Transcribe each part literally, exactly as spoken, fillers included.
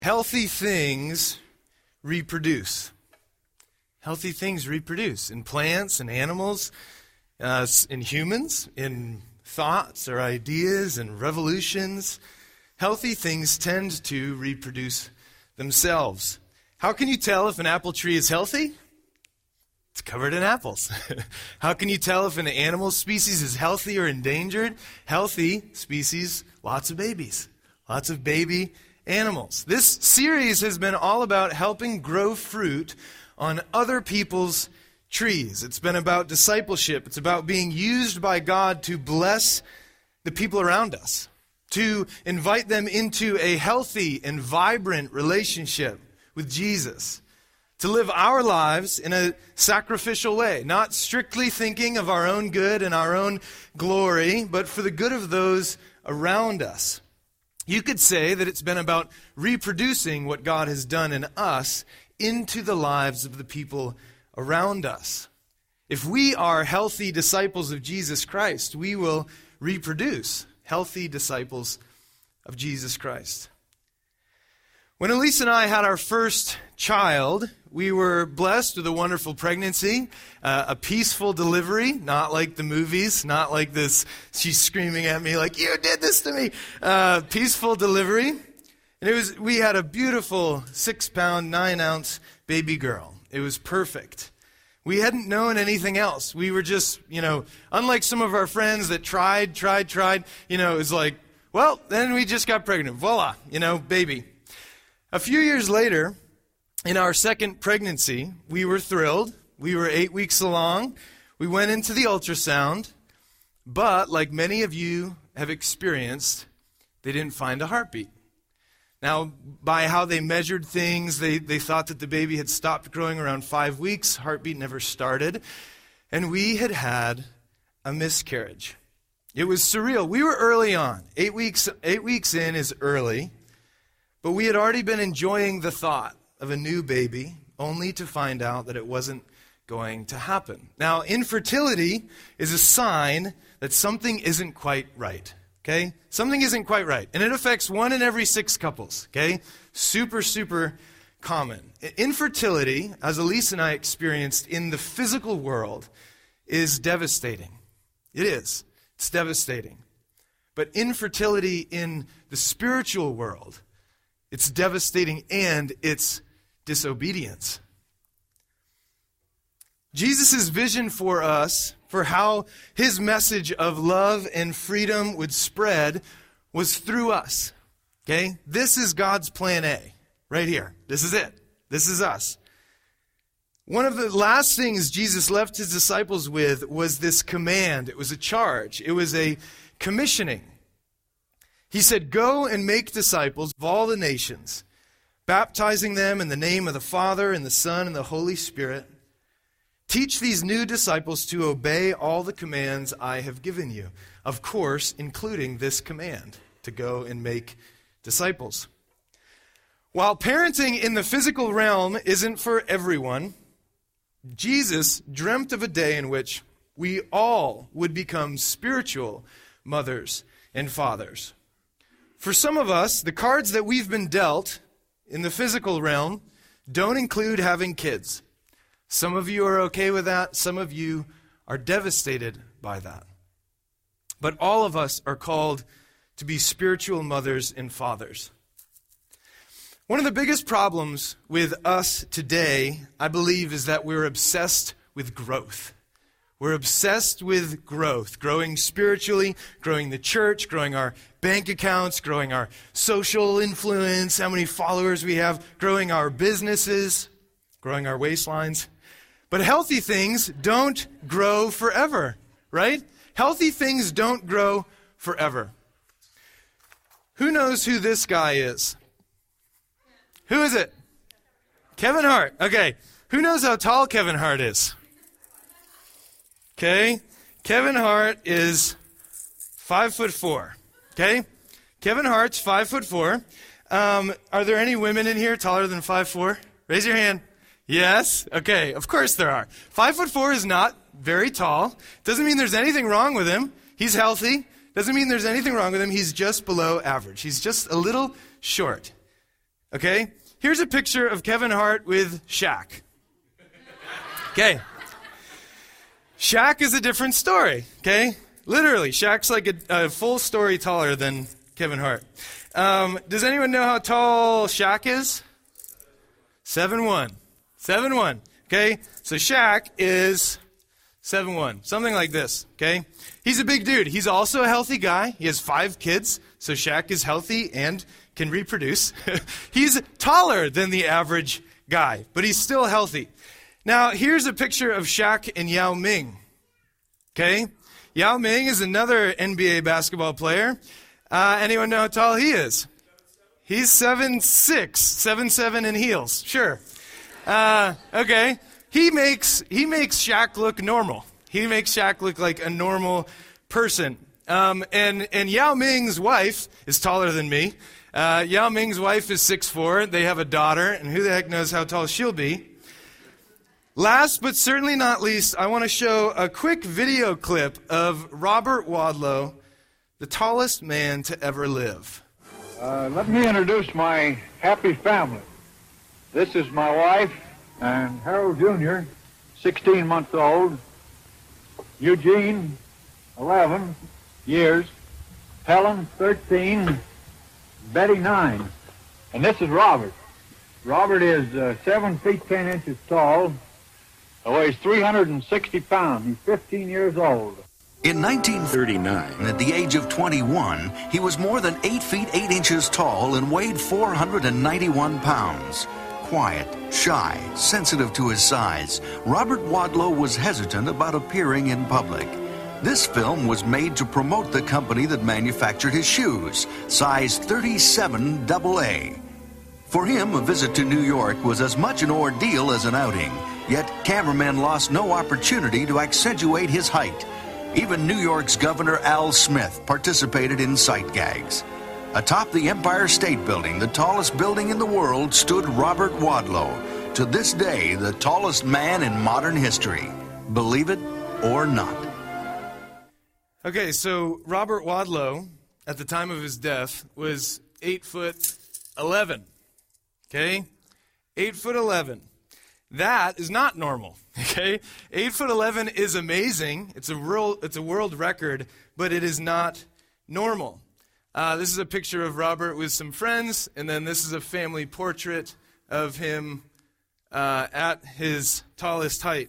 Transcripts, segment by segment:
Healthy things reproduce. Healthy things reproduce in plants and animals, uh, in humans, in thoughts or ideas and revolutions. Healthy things tend to reproduce themselves. How can you tell if an apple tree is healthy? It's covered in apples. How can you tell if an animal species is healthy or endangered? Healthy species, lots of babies. Lots of baby animals. This series has been all about helping grow fruit on other people's trees. It's been about discipleship. It's about being used by God to bless the people around us, to invite them into a healthy and vibrant relationship with Jesus, to live our lives in a sacrificial way, not strictly thinking of our own good and our own glory, but for the good of those around us. You could say that it's been about reproducing what God has done in us into the lives of the people around us. If we are healthy disciples of Jesus Christ, we will reproduce healthy disciples of Jesus Christ. When Elise and I had our first child, we were blessed with a wonderful pregnancy, uh, a peaceful delivery, not like the movies, not like this, she's screaming at me like, you did this to me. Uh, peaceful delivery. And it was, we had a beautiful six pound, nine ounce baby girl. It was perfect. We hadn't known anything else. We were just, you know, unlike some of our friends that tried, tried, tried, you know, it was like, well, then we just got pregnant. Voila, you know, baby. A few years later, in our second pregnancy, we were thrilled. We were eight weeks along. We went into the ultrasound, but like many of you have experienced, they didn't find a heartbeat. Now, by how they measured things, they, they thought that the baby had stopped growing around five weeks. Heartbeat never started. And we had had a miscarriage. It was surreal. We were early on. Eight weeks, eight weeks in is early. But we had already been enjoying the thought of a new baby, only to find out that it wasn't going to happen. Now, infertility is a sign that something isn't quite right. Okay? Something isn't quite right. And it affects one in every six couples. Okay? Super, super common. Infertility, as Elise and I experienced in the physical world, is devastating. It is. It's devastating. But infertility in the spiritual world, it's devastating and it's disobedience. Jesus' vision for us, for how his message of love and freedom would spread, was through us. Okay? This is God's plan A, right here. This is it. This is us. One of the last things Jesus left his disciples with was this command. It was a charge. It was a commissioning. He said, go and make disciples of all the nations, baptizing them in the name of the Father and the Son and the Holy Spirit. Teach these new disciples to obey all the commands I have given you. Of course, including this command, to go and make disciples. While parenting in the physical realm isn't for everyone, Jesus dreamt of a day in which we all would become spiritual mothers and fathers. For some of us, the cards that we've been dealt in the physical realm don't include having kids. Some of you are okay with that. Some of you are devastated by that. But all of us are called to be spiritual mothers and fathers. One of the biggest problems with us today, I believe, is that we're obsessed with growth. We're obsessed with growth, growing spiritually, growing the church, growing our bank accounts, growing our social influence, how many followers we have, growing our businesses, growing our waistlines. But healthy things don't grow forever, right? Healthy things don't grow forever. Who knows who this guy is? Who is it? Kevin Hart. Okay. Who knows how tall Kevin Hart is? Okay. Kevin Hart is five foot four. Okay. Kevin Hart's five foot four. Um, are there any women in here taller than five foot four? Raise your hand. Yes? Okay, of course there are. Five foot four is not very tall. Doesn't mean there's anything wrong with him. He's healthy. Doesn't mean there's anything wrong with him. He's just below average. He's just a little short. Okay? Here's a picture of Kevin Hart with Shaq. Okay. Shaq is a different story, okay? Literally, Shaq's like a, a full story taller than Kevin Hart. Um, does anyone know how tall Shaq is? seven one. seven one, okay? So Shaq is seven one, something like this, okay? He's a big dude. He's also a healthy guy. He has five kids, so Shaq is healthy and can reproduce. He's taller than the average guy, but he's still healthy. Now, here's a picture of Shaq and Yao Ming. Okay? Yao Ming is another N B A basketball player. Uh, anyone know how tall he is? He's seven six, seven seven in heels. Sure. Uh, okay. He makes he makes Shaq look normal. He makes Shaq look like a normal person. Um, and, and Yao Ming's wife is taller than me. Uh, Yao Ming's wife is six four. They have a daughter, and who the heck knows how tall she'll be. Last but certainly not least, I want to show a quick video clip of Robert Wadlow, the tallest man to ever live. Uh, let me introduce my happy family. This is my wife and Harold Junior, sixteen months old. Eugene, eleven years. Helen, thirteen. Betty, nine. And this is Robert. Robert is uh, seven feet ten inches tall. Weighs three hundred sixty pounds. He's fifteen years old. In nineteen thirty-nine, at the age of twenty-one, he was more than eight feet eight inches tall and weighed four hundred ninety-one pounds. Quiet, shy, sensitive to his size, Robert Wadlow was hesitant about appearing in public. This film was made to promote the company that manufactured his shoes, size thirty-seven double A. For him, a visit to New York was as much an ordeal as an outing, yet cameramen lost no opportunity to accentuate his height. Even New York's Governor Al Smith participated in sight gags. Atop the Empire State Building, the tallest building in the world, stood Robert Wadlow, to this day the tallest man in modern history. Believe it or not. Okay, so Robert Wadlow, at the time of his death, was eight foot eleven. Okay? eight foot eleven. That is not normal. Okay? eight foot eleven is amazing. It's a world, it's a world record, but it is not normal. Uh, this is a picture of Robert with some friends, and then this is a family portrait of him uh, at his tallest height.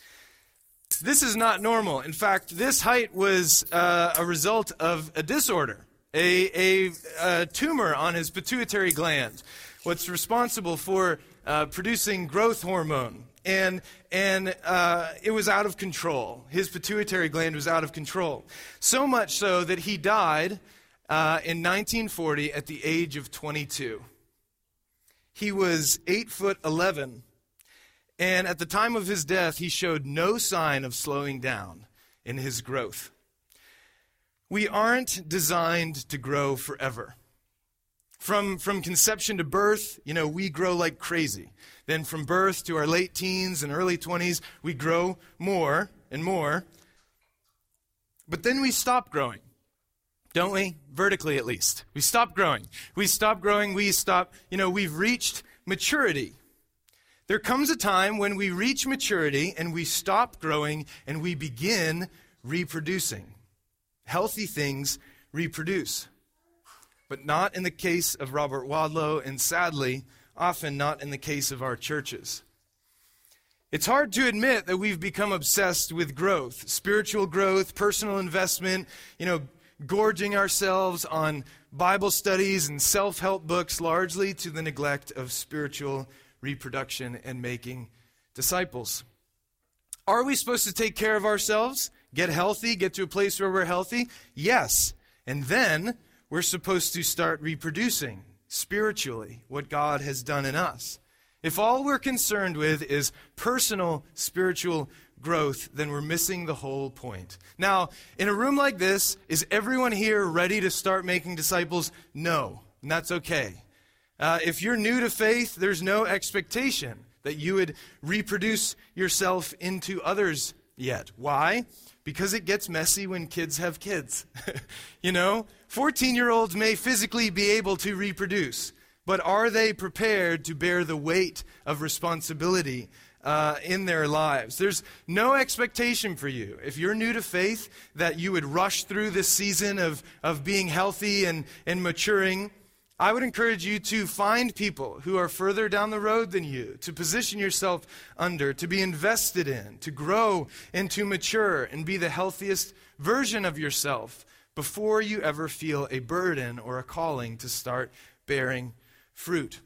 This is not normal. In fact, this height was uh, a result of a disorder, a, a, a tumor on his pituitary gland, what's responsible for uh, producing growth hormone. And and uh, it was out of control. His pituitary gland was out of control. So much so that he died uh, in nineteen forty at the age of twenty-two. He was eight foot eleven. And at the time of his death, he showed no sign of slowing down in his growth. We aren't designed to grow forever. From, from conception to birth, you know, we grow like crazy. Then from birth to our late teens and early twenties, we grow more and more. But then we stop growing, don't we? Vertically, at least. We stop growing. We stop growing. We stop, you know, we've reached maturity. There comes a time when we reach maturity and we stop growing and we begin reproducing. Healthy things reproduce. But not in the case of Robert Wadlow, and sadly, often not in the case of our churches. It's hard to admit that we've become obsessed with growth, spiritual growth, personal investment, you know, gorging ourselves on Bible studies and self-help books, largely to the neglect of spiritual reproduction and making disciples. Are we supposed to take care of ourselves, get healthy, get to a place where we're healthy? Yes. And then we're supposed to start reproducing spiritually what God has done in us. If all we're concerned with is personal spiritual growth, then we're missing the whole point. Now, in a room like this, is everyone here ready to start making disciples? No, and that's okay. Uh, if you're new to faith, there's no expectation that you would reproduce yourself into others yet. Why? Because it gets messy when kids have kids. You know, fourteen-year-olds may physically be able to reproduce, but are they prepared to bear the weight of responsibility uh, in their lives? There's no expectation for you, if you're new to faith, that you would rush through this season of, of being healthy and, and maturing. I would encourage you to find people who are further down the road than you, to position yourself under, to be invested in, to grow and to mature and be the healthiest version of yourself before you ever feel a burden or a calling to start bearing fruit.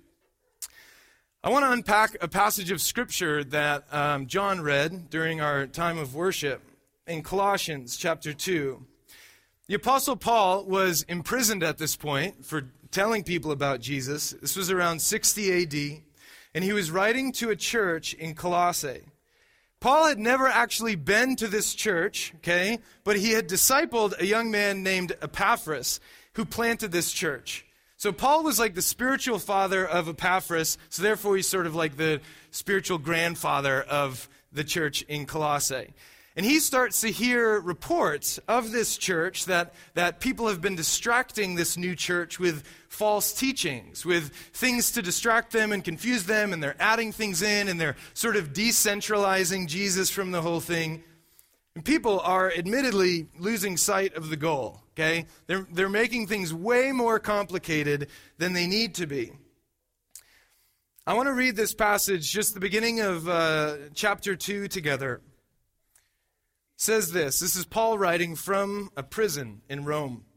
I want to unpack a passage of Scripture that um, John read during our time of worship in Colossians chapter two. The Apostle Paul was imprisoned at this point for telling people about Jesus. This was around sixty A D, and he was writing to a church in Colossae. Paul had never actually been to this church, okay, but he had discipled a young man named Epaphras who planted this church. So Paul was like the spiritual father of Epaphras, so therefore he's sort of like the spiritual grandfather of the church in Colossae. And he starts to hear reports of this church that, that people have been distracting this new church with false teachings, with things to distract them and confuse them, and they're adding things in, and they're sort of decentralizing Jesus from the whole thing. And people are admittedly losing sight of the goal, okay? They're, they're making things way more complicated than they need to be. I want to read this passage, just the beginning of uh, chapter two together. Says this, this is Paul writing from a prison in Rome.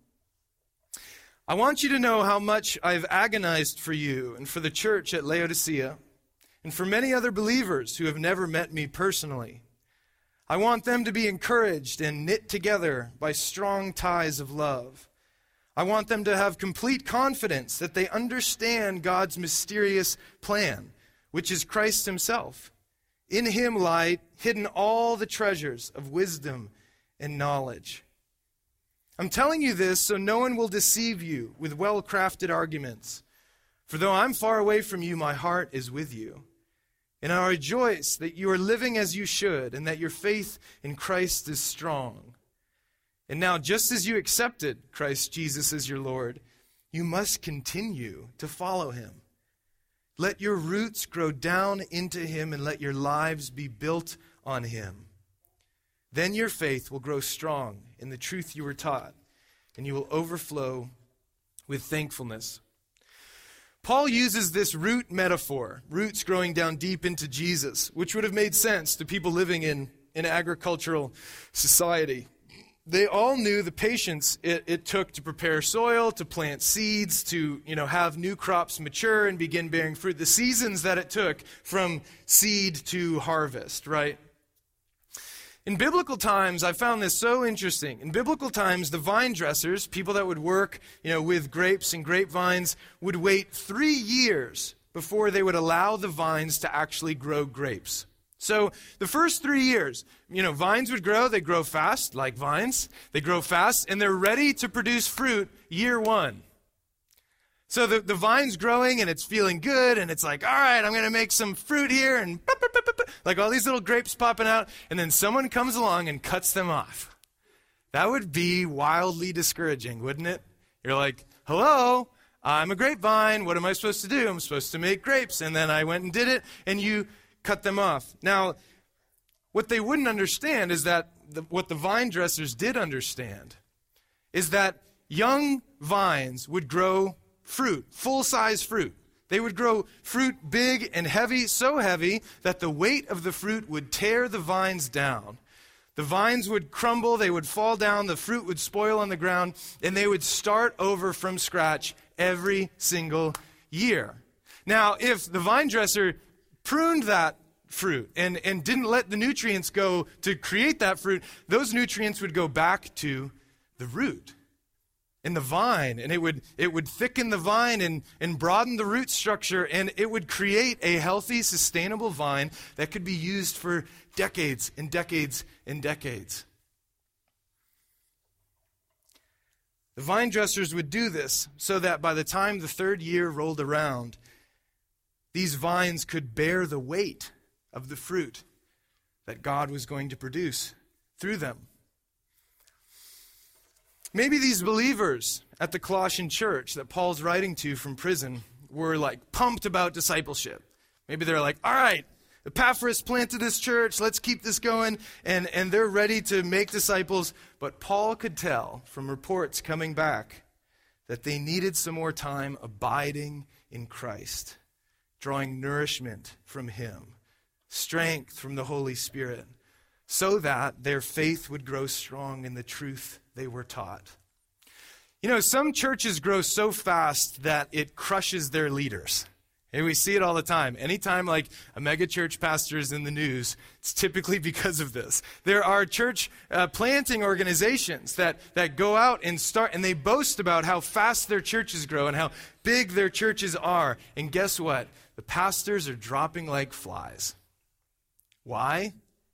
I want you to know how much I've agonized for you and for the church at Laodicea and for many other believers who have never met me personally. I want them to be encouraged and knit together by strong ties of love. I want them to have complete confidence that they understand God's mysterious plan, which is Christ himself. In him lie hidden all the treasures of wisdom and knowledge. I'm telling you this so no one will deceive you with well-crafted arguments. For though I'm far away from you, my heart is with you. And I rejoice that you are living as you should, and that your faith in Christ is strong. And now, just as you accepted Christ Jesus as your Lord, you must continue to follow him. Let your roots grow down into him, and let your lives be built on him. Then your faith will grow strong in the truth you were taught, and you will overflow with thankfulness. Paul uses this root metaphor, roots growing down deep into Jesus, which would have made sense to people living in an agricultural society. They all knew the patience it, it took to prepare soil, to plant seeds, to, you know, have new crops mature and begin bearing fruit. The seasons that it took from seed to harvest, right? In biblical times, I found this so interesting. In biblical times, the vine dressers, people that would work, you know, with grapes and grapevines, would wait three years before they would allow the vines to actually grow grapes. So the first three years, you know, vines would grow. They grow fast, like vines. They grow fast, and they're ready to produce fruit year one. So the, the vine's growing, and it's feeling good, and it's like, all right, I'm going to make some fruit here, and like all these little grapes popping out, and then someone comes along and cuts them off. That would be wildly discouraging, wouldn't it? You're like, hello, I'm a grapevine. What am I supposed to do? I'm supposed to make grapes, and then I went and did it, and you cut them off. Now, what they wouldn't understand is that the, what the vine dressers did understand is that young vines would grow fruit, full-size fruit. They would grow fruit big and heavy, so heavy that the weight of the fruit would tear the vines down. The vines would crumble, they would fall down, the fruit would spoil on the ground, and they would start over from scratch every single year. Now, if the vine dresser pruned that fruit and, and didn't let the nutrients go to create that fruit, those nutrients would go back to the root and the vine, and it would it would thicken the vine and, and broaden the root structure, and it would create a healthy, sustainable vine that could be used for decades and decades and decades. The vine dressers would do this so that by the time the third year rolled around, these vines could bear the weight of the fruit that God was going to produce through them. Maybe these believers at the Colossian church that Paul's writing to from prison were like pumped about discipleship. Maybe they're like, all right, Epaphras planted this church, let's keep this going, and, and they're ready to make disciples. But Paul could tell from reports coming back that they needed some more time abiding in Christ, drawing nourishment from him, strength from the Holy Spirit, so that their faith would grow strong in the truth they were taught. You know, some churches grow so fast that it crushes their leaders. And we see it all the time. Anytime like a mega church pastor is in the news, it's typically because of this. There are church uh, planting organizations that, that go out and start, and they boast about how fast their churches grow and how big their churches are. And guess what? The pastors are dropping like flies. Why?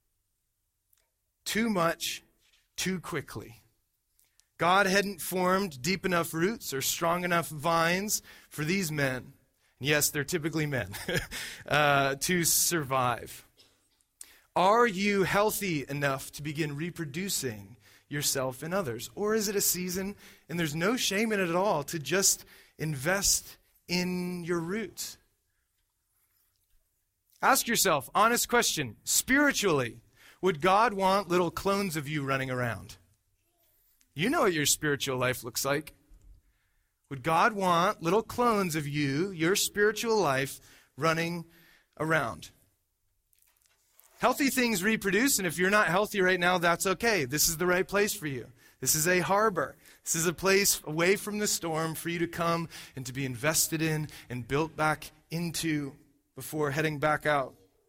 Too much, too quickly. God hadn't formed deep enough roots or strong enough vines for these men. Yes, they're typically men, uh, to survive. Are you healthy enough to begin reproducing yourself in others? Or is it a season, and there's no shame in it at all, to just invest in your roots? Ask yourself, honest question, spiritually, would God want little clones of you running around? You know what your spiritual life looks like. Would God want little clones of you, your spiritual life, running around? Healthy things reproduce, and if you're not healthy right now, that's okay. This is the right place for you. This is a harbor. This is a place away from the storm for you to come and to be invested in and built back into before heading back out.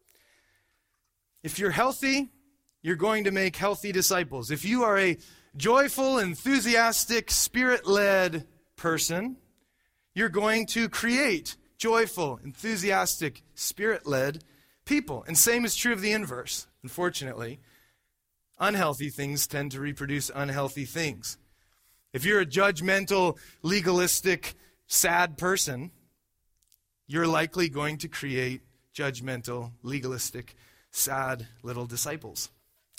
If you're healthy, you're going to make healthy disciples. If you are a joyful, enthusiastic, spirit-led person, you're going to create joyful, enthusiastic, spirit-led people. And same is true of the inverse. Unfortunately, unhealthy things tend to reproduce unhealthy things. If you're a judgmental, legalistic, sad person, you're likely going to create judgmental, legalistic, sad little disciples.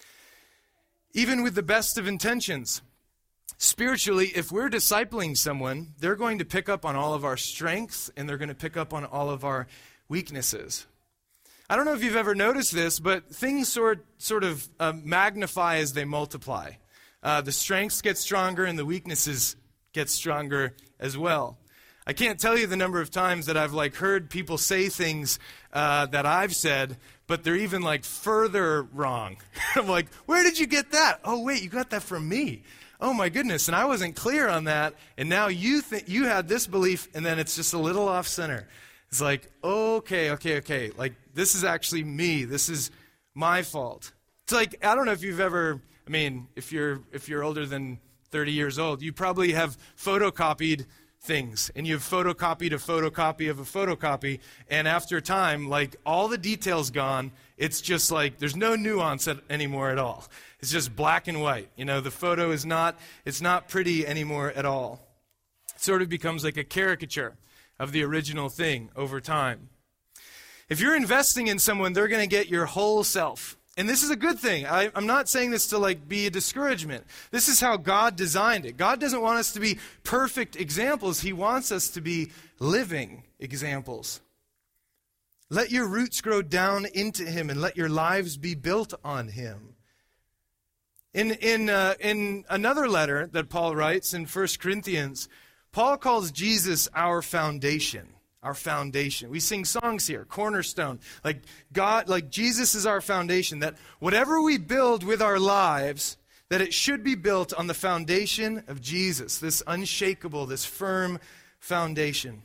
Even with the best of intentions, spiritually, if we're discipling someone, they're going to pick up on all of our strengths and they're going to pick up on all of our weaknesses. I don't know if you've ever noticed this, but things sort, sort of uh, magnify as they multiply. Uh, the strengths get stronger and the weaknesses get stronger as well. I can't tell you the number of times that I've like heard people say things uh, that I've said, but they're even like further wrong. I'm like, where did you get that? Oh, wait, you got that from me. Oh my goodness, and I wasn't clear on that, and now you think you had this belief, and then it's just a little off center. It's like, okay, okay, okay, like this is actually me. This is my fault. It's like, I don't know if you've ever, I mean, if you're if you're older than thirty years old, you probably have photocopied things, and you've photocopied a photocopy of a photocopy, and after a time, like all the details gone, it's just like there's no nuance anymore at all. It's just black and white. You know, the photo is not, it's not pretty anymore at all. It sort of becomes like a caricature of the original thing over time. If you're investing in someone, they're going to get your whole self. And this is a good thing. I, I'm not saying this to like be a discouragement. This is how God designed it. God doesn't want us to be perfect examples. He wants us to be living examples. Let your roots grow down into him and let your lives be built on him. In in uh, in another letter that Paul writes in First Corinthians, Paul calls Jesus our foundation. Our foundation. We sing songs here, cornerstone. Like God, like Jesus is our foundation. That whatever we build with our lives, that it should be built on the foundation of Jesus. This unshakable, this firm foundation.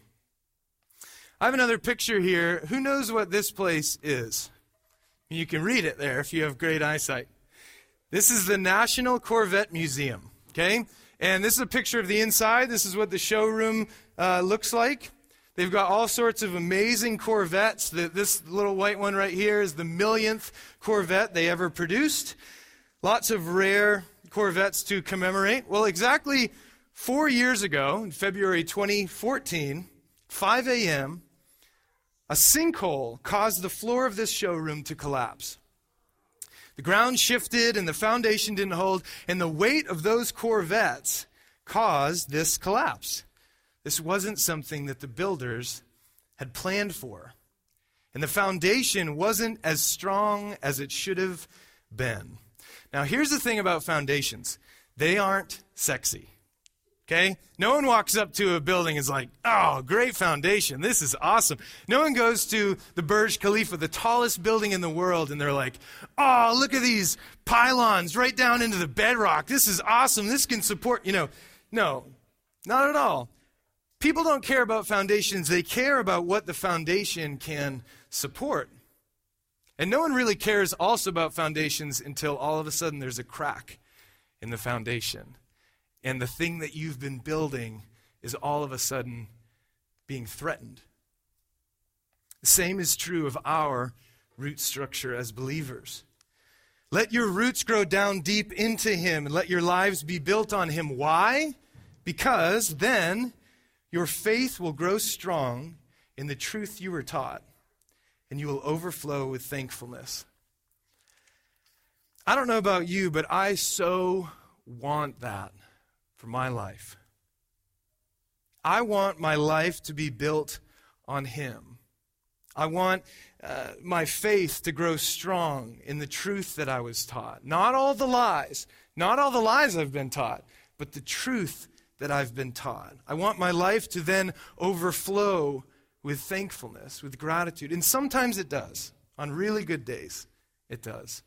I have another picture here. Who knows what this place is? You can read it there if you have great eyesight. This is the National Corvette Museum, okay? And this is a picture of the inside. This is what the showroom uh, looks like. They've got all sorts of amazing Corvettes. The, this little white one right here is the millionth Corvette they ever produced. Lots of rare Corvettes to commemorate. Well, exactly four years ago, in February twenty fourteen, five a.m., a sinkhole caused the floor of this showroom to collapse. The ground shifted and the foundation didn't hold, and the weight of those Corvettes caused this collapse. This wasn't something that the builders had planned for. And the foundation wasn't as strong as it should have been. Now, here's the thing about foundations. They aren't sexy. Okay? No one walks up to a building and is like, oh, great foundation. This is awesome. No one goes to the Burj Khalifa, the tallest building in the world, and they're like, oh, look at these pylons right down into the bedrock. This is awesome. This can support, you know. No, not at all. People don't care about foundations. They care about what the foundation can support. And no one really cares also about foundations until all of a sudden there's a crack in the foundation. And the thing that you've been building is all of a sudden being threatened. The same is true of our root structure as believers. Let your roots grow down deep into him and let your lives be built on him. Why? Because then your faith will grow strong in the truth you were taught, and you will overflow with thankfulness. I don't know about you, but I so want that for my life. I want my life to be built on him. I want uh, my faith to grow strong in the truth that I was taught. Not all the lies, not all the lies I've been taught, but the truth that I've been taught. I want my life to then overflow with thankfulness, with gratitude. And sometimes it does. On really good days, it does.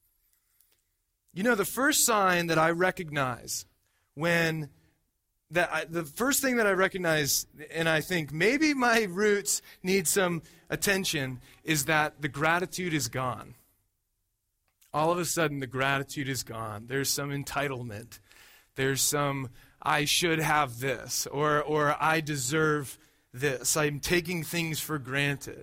You know, the first sign that I recognize when, that I, the first thing that I recognize, and I think maybe my roots need some attention, is that the gratitude is gone. All of a sudden, the gratitude is gone. There's some entitlement. There's some, I should have this, or or I deserve this. I'm taking things for granted.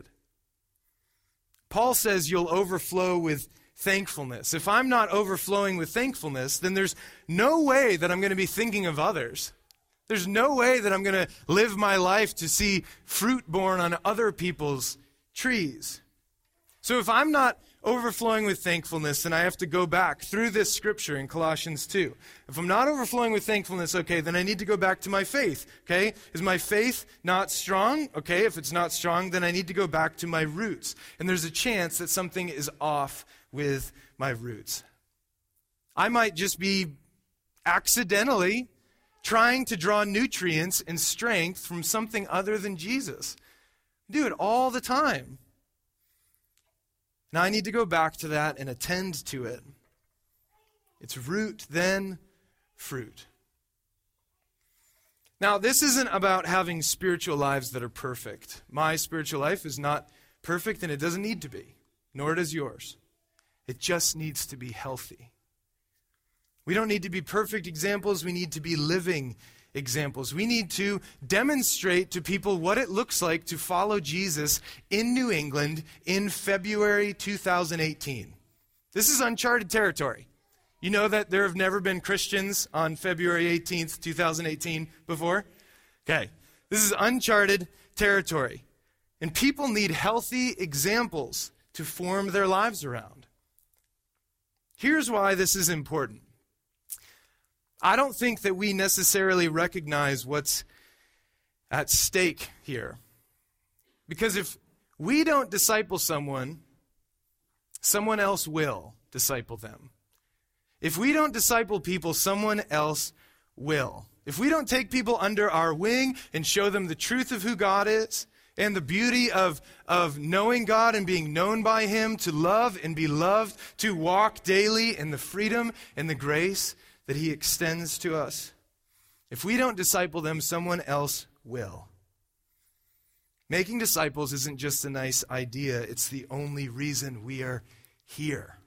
Paul says you'll overflow with thankfulness. If I'm not overflowing with thankfulness, then there's no way that I'm going to be thinking of others. There's no way that I'm going to live my life to see fruit borne on other people's trees. So if I'm not overflowing with thankfulness, then I have to go back through this scripture in Colossians two. If I'm not overflowing with thankfulness, okay, then I need to go back to my faith, okay? Is my faith not strong? Okay, if it's not strong, then I need to go back to my roots. And there's a chance that something is off with my roots. I might just be accidentally trying to draw nutrients and strength from something other than Jesus. I do it all the time. Now I need to go back to that and attend to it. It's root, then fruit. Now, this isn't about having spiritual lives that are perfect. My spiritual life is not perfect, and it doesn't need to be, nor does yours. It just needs to be healthy. We don't need to be perfect examples. We need to be living examples. We need to demonstrate to people what it looks like to follow Jesus in New England in February two thousand eighteen. This is uncharted territory. You know that there have never been Christians on February eighteenth, two thousand eighteen before? Okay. This is uncharted territory. And people need healthy examples to form their lives around. Here's why this is important. I don't think that we necessarily recognize what's at stake here. Because if we don't disciple someone, someone else will disciple them. If we don't disciple people, someone else will. If we don't take people under our wing and show them the truth of who God is and the beauty of, of knowing God and being known by him, to love and be loved, to walk daily in the freedom and the grace that he extends to us. If we don't disciple them, someone else will. Making disciples isn't just a nice idea. It's the only reason we are here.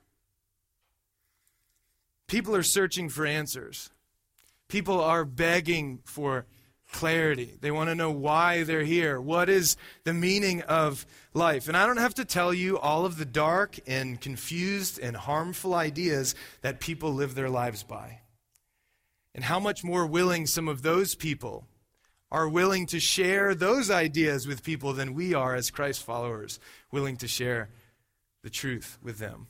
People are searching for answers. People are begging for clarity. They want to know why they're here. What is the meaning of life? And I don't have to tell you all of the dark and confused and harmful ideas that people live their lives by. And how much more willing some of those people are willing to share those ideas with people than we are as Christ followers, willing to share the truth with them.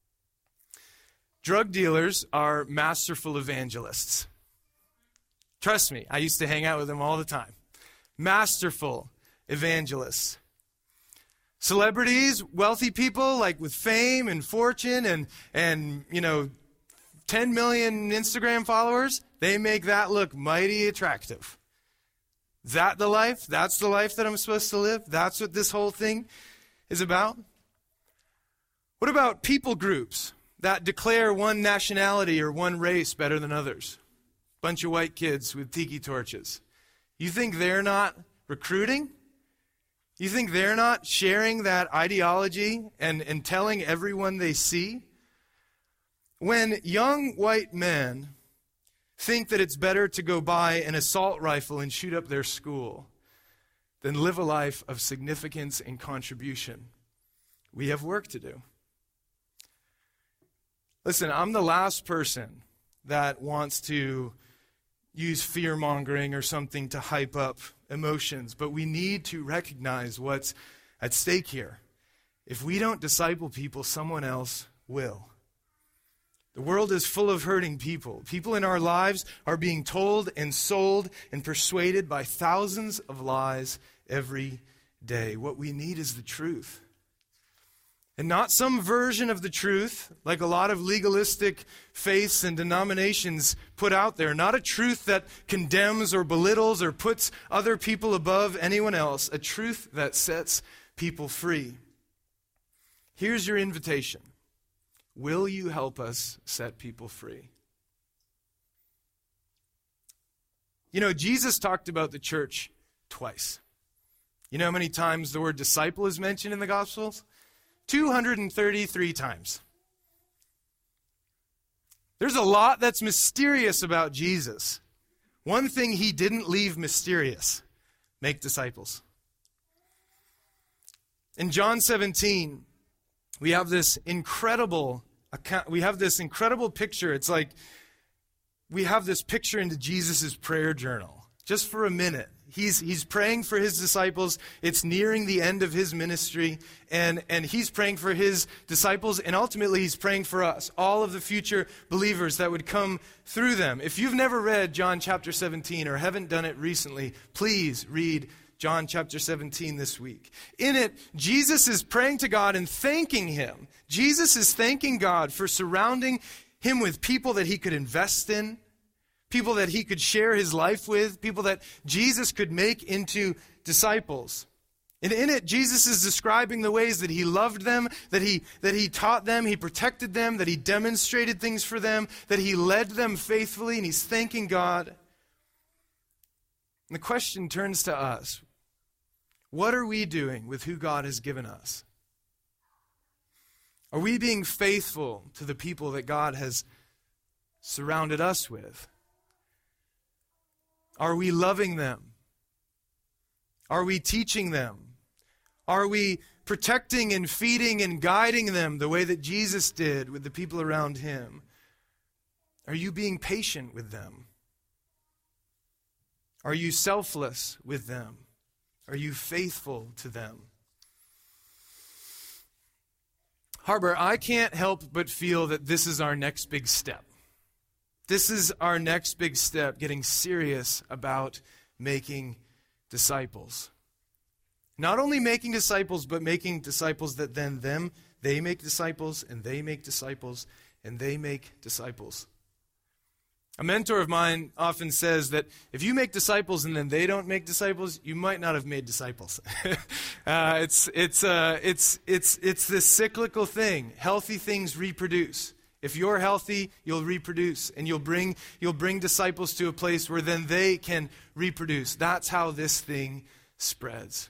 Drug dealers are masterful evangelists. Trust me, I used to hang out with them all the time. Masterful evangelists. Celebrities, wealthy people, like with fame and fortune and, and you know, ten million Instagram followers, they make that look mighty attractive. Is that the life? That's the life that I'm supposed to live? That's what this whole thing is about? What about people groups that declare one nationality or one race better than others? Bunch of white kids with tiki torches. You think they're not recruiting? You think they're not sharing that ideology and, and telling everyone they see? When young white men think that it's better to go buy an assault rifle and shoot up their school than live a life of significance and contribution, we have work to do. Listen, I'm the last person that wants to use fear-mongering or something to hype up emotions, but we need to recognize what's at stake here. If we don't disciple people, someone else will. The world is full of hurting people. People in our lives are being told and sold and persuaded by thousands of lies every day. What we need is the truth. And not some version of the truth, like a lot of legalistic faiths and denominations put out there. Not a truth that condemns or belittles or puts other people above anyone else. A truth that sets people free. Here's your invitation. Will you help us set people free? You know, Jesus talked about the church twice. You know how many times the word disciple is mentioned in the Gospels? two hundred thirty-three times. There's a lot that's mysterious about Jesus. One thing he didn't leave mysterious: make disciples. In John seventeen, we have this incredible account, we have this incredible picture. It's like we have this picture into Jesus' prayer journal. Just for a minute. He's he's praying for his disciples. It's nearing the end of his ministry, and, and he's praying for his disciples, and ultimately he's praying for us, all of the future believers that would come through them. If you've never read John chapter seventeen or haven't done it recently, please read John chapter seventeen this week. In it, Jesus is praying to God and thanking him. Jesus is thanking God for surrounding him with people that he could invest in, people that he could share his life with, people that Jesus could make into disciples. And in it, Jesus is describing the ways that he loved them, that he, that he taught them, he protected them, that he demonstrated things for them, that he led them faithfully, and he's thanking God. And the question turns to us. What are we doing with who God has given us? Are we being faithful to the people that God has surrounded us with? Are we loving them? Are we teaching them? Are we protecting and feeding and guiding them the way that Jesus did with the people around him? Are you being patient with them? Are you selfless with them? Are you faithful to them? Harbor, I can't help but feel that this is our next big step. This is our next big step, getting serious about making disciples. Not only making disciples, but making disciples that then them, they make disciples, and they make disciples, and they make disciples. A mentor of mine often says that if you make disciples and then they don't make disciples, you might not have made disciples. uh, it's it's uh, it's it's it's this cyclical thing. Healthy things reproduce. If you're healthy, you'll reproduce, and you'll bring you'll bring disciples to a place where then they can reproduce. That's how this thing spreads.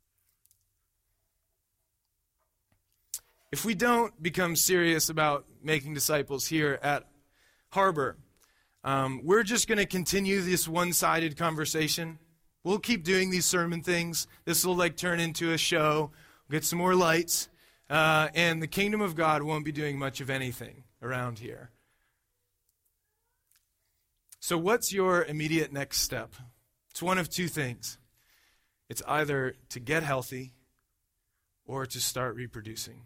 If we don't become serious about making disciples here at Harbor, um, we're just going to continue this one-sided conversation. We'll keep doing these sermon things. This will like turn into a show. We'll get some more lights, uh, and the kingdom of God won't be doing much of anything around here. So what's your immediate next step? It's one of two things. It's either to get healthy or to start reproducing.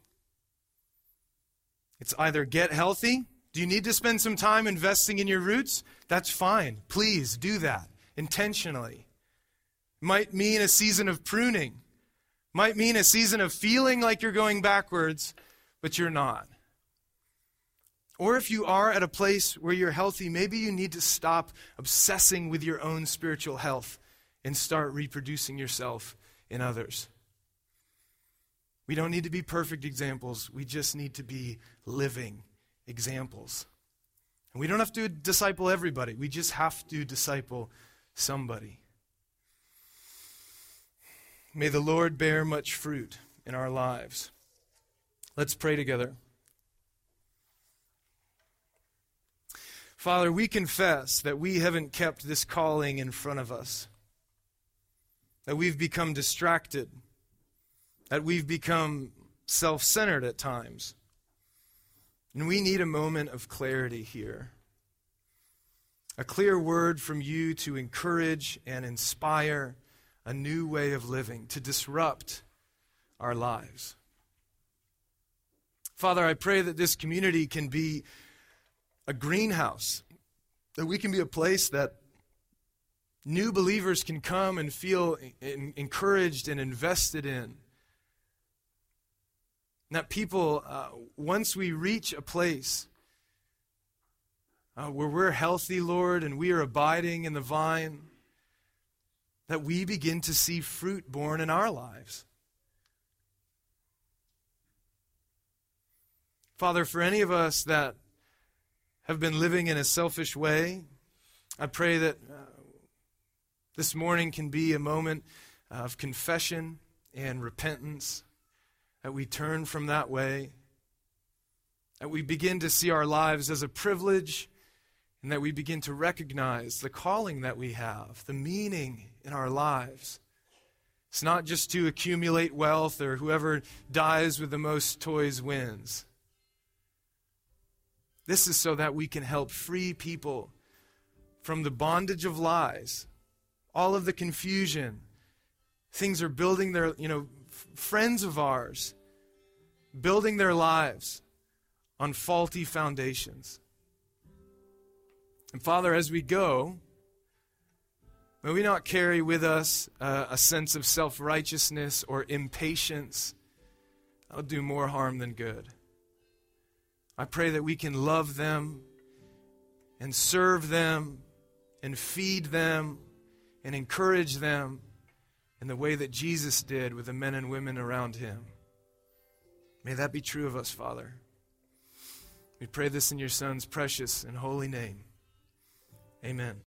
It's either get healthy. Do you need to spend some time investing in your roots? That's fine. Please do that intentionally. Might mean a season of pruning. Might mean a season of feeling like you're going backwards, but you're not. Or if you are at a place where you're healthy, maybe you need to stop obsessing with your own spiritual health and start reproducing yourself in others. We don't need to be perfect examples. We just need to be living examples. And we don't have to disciple everybody. We just have to disciple somebody. May the Lord bear much fruit in our lives. Let's pray together. Father, we confess that we haven't kept this calling in front of us, that we've become distracted, that we've become self-centered at times. And we need a moment of clarity here. A clear word from you to encourage and inspire a new way of living, to disrupt our lives. Father, I pray that this community can be a greenhouse, that we can be a place that new believers can come and feel encouraged and invested in. That people, uh, once we reach a place uh, where we're healthy, Lord, and we are abiding in the vine, that we begin to see fruit born in our lives. Father, for any of us that have been living in a selfish way, I pray that uh, this morning can be a moment of confession and repentance, that we turn from that way, that we begin to see our lives as a privilege, and that we begin to recognize the calling that we have, the meaning in our lives. It's not just to accumulate wealth or whoever dies with the most toys wins. This is so that we can help free people from the bondage of lies, all of the confusion. Things are building their, you know, f- friends of ours, building their lives on faulty foundations. And Father, as we go, may we not carry with us uh, a sense of self-righteousness or impatience. That'll do more harm than good. I pray that we can love them and serve them and feed them and encourage them in the way that Jesus did with the men and women around him. May that be true of us, Father. We pray this in your Son's precious and holy name. Amen.